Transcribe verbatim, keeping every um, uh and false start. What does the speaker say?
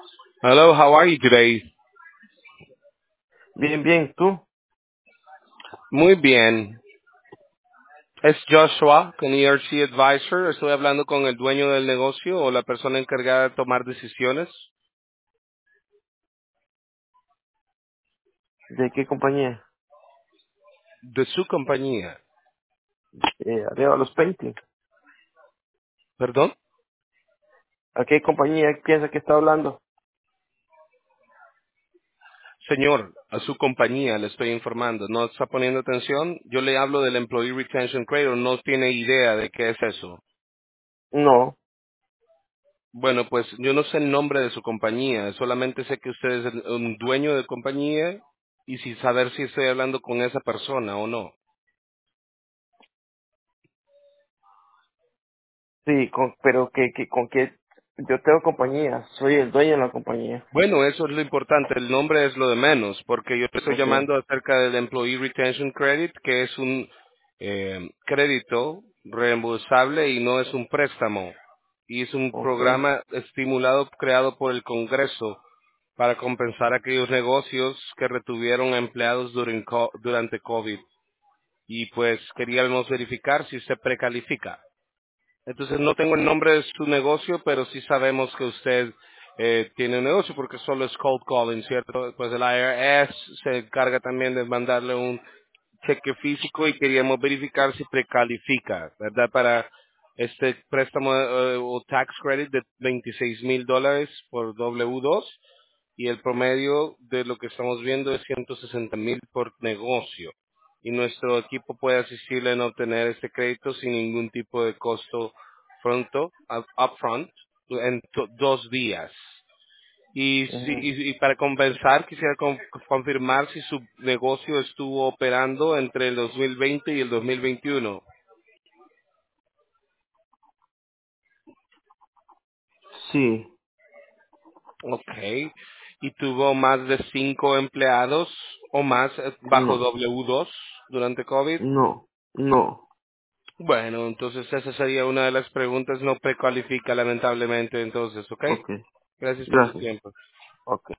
Hello, how are you today? Bien, bien, ¿tú? Muy bien. Es Joshua, con E R C Advisor. Estoy hablando con el dueño del negocio o la persona encargada de tomar decisiones ¿De qué compañía? de su compañía. Eh, Arriba los Painting. ¿Perdón? ¿A qué compañía piensa que está hablando? Señor, a su compañía le estoy informando. ¿No está poniendo atención? Yo le hablo del Employee Retention Credit. No tiene idea de qué es eso. No, Bueno, pues yo no sé el nombre de su compañía. Solamente sé que usted es el- un dueño de compañía y sin saber si estoy hablando con esa persona o no. sí, con, pero que, que, con qué, yo tengo compañía, soy el dueño de la compañía. Bueno, eso es lo importante, el nombre es lo de menos, porque yo te estoy Okay, llamando acerca del Employee Retention Credit, que es un eh, crédito reembolsable y no es un préstamo. Y es un okay, programa estimulado, creado por el Congreso para compensar a aquellos negocios que retuvieron a empleados durin- co- durante COVID. Y pues queríamos verificar si usted precalifica. Entonces no tengo el nombre de su negocio, pero sí sabemos que usted eh, tiene un negocio porque solo es cold calling, ¿cierto? Pues el I R S se encarga también de mandarle un cheque físico y queríamos verificar si precalifica, ¿verdad? Para este préstamo eh, o tax credit de veintiséis mil dólares por W dos y el promedio de lo que estamos viendo es ciento sesenta mil por negocio. Y nuestro equipo puede asistirle en obtener este crédito sin ningún tipo de costo pronto, up- upfront, en to- dos días. Y, si- ujú. y, y para compensar, quisiera con- confirmar si su negocio estuvo operando entre el dos mil veinte y el dos mil veintiuno. Sí, Ok. ¿Y tuvo más de cinco empleados o más eh, bajo no, W dos durante COVID? no, no, Bueno, entonces esa sería una de las preguntas. No precalifica lamentablemente, entonces, ¿ok? okay, Gracias por su gracias, tiempo. okay.